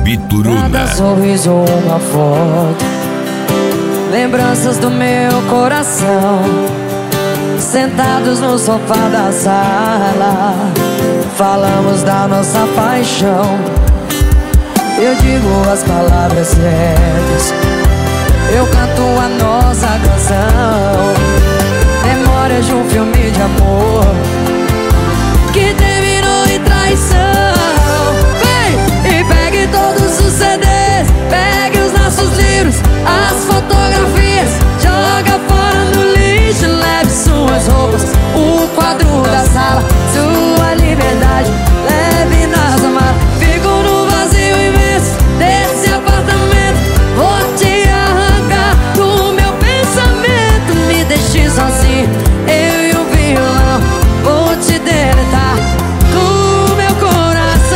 Bituruna. Cada sorriso, uma foto, lembranças do meu coração, sentados no sofá da sala, falamos da nossa paixão. Eu digo as palavras certas, eu canto a nossa canção. Memórias de um filme de amor que terminou em traição. Vem e pegue todos os CDs, pegue os nossos livros, as fotografias, joga fora no lixo, leve suas roupas, o quadro da sala, sua liberdade, leve nas malas. Fico no vazio imenso desse apartamento, vou te arrancar do meu pensamento. Me deixe sozinho, eu e o violão, vou te deletar do meu coração.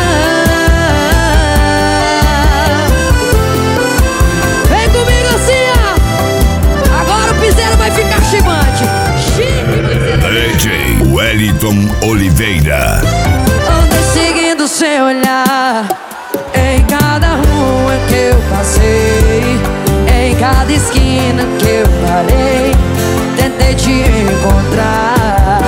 Vem comigo assim, ó. Agora o piseiro vai ficar chibante. DJ Wellington Oliveira. Andei seguindo seu olhar em cada rua que eu passei, em cada esquina que eu parei, tentei te encontrar.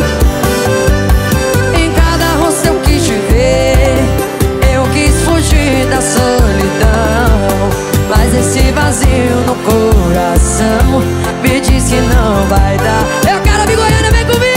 Em cada rosto eu quis te ver, eu quis fugir da solidão, mas esse vazio no coração me diz que não vai dar. Eu quero vir Goiânia, vem comigo!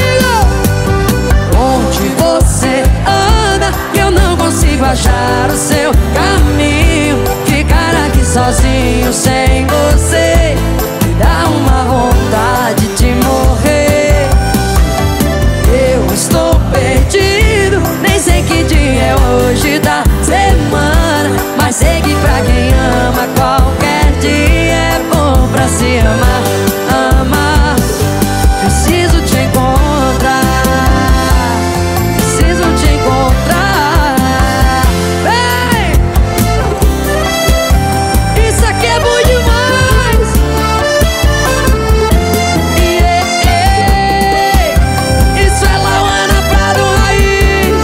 Onde você anda, eu não consigo achar o seu caminho. Ficar aqui sozinho sem você me dá uma vontade de morrer. Eu estou perdido, nem sei que dia é hoje da semana, mas sei que pra quem ama qualquer dia é bom pra se amar. Amar, preciso te encontrar, preciso te encontrar. Vem! Isso aqui é bom demais. Isso é Lauana Prado Raiz.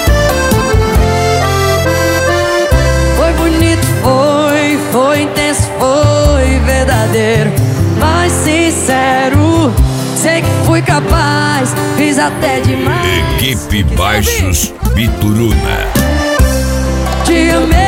Foi bonito, foi intenso, foi verdadeiro, mas sincero. Sei que fui capaz, fiz até demais. Equipe Baixos Bituruna. Te amei.